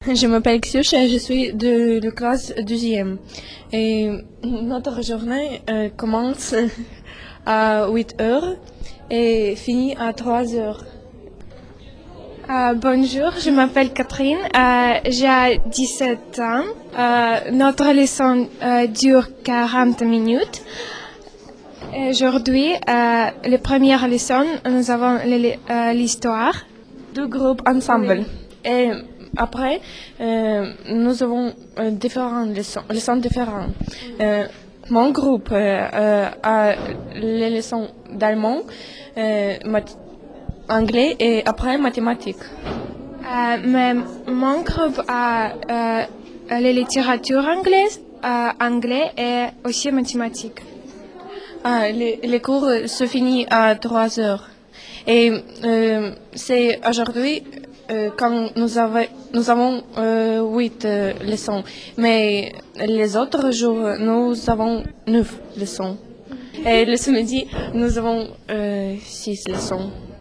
Je m'appelle Xiush et je suis de la classe 2e. Et notre journée commence à 8 heures et finit à 3 heures. Bonjour, je m'appelle Catherine, j'ai 17 ans. Notre leçon dure 40 minutes. Aujourd'hui, la première leçon, nous avons l'histoire du groupe ensemble. Et après, nous avons différentes leçons différentes. Mon groupe a les leçons d'allemand, anglais et après mathématiques. Mais mon groupe a la littérature anglaise, anglais et aussi mathématiques. Les cours se finissent à 3 heures. Et c'est aujourd'hui quand nous avons 8 leçons. Mais les autres jours, nous avons 9 leçons. Et le samedi, nous avons 6 leçons.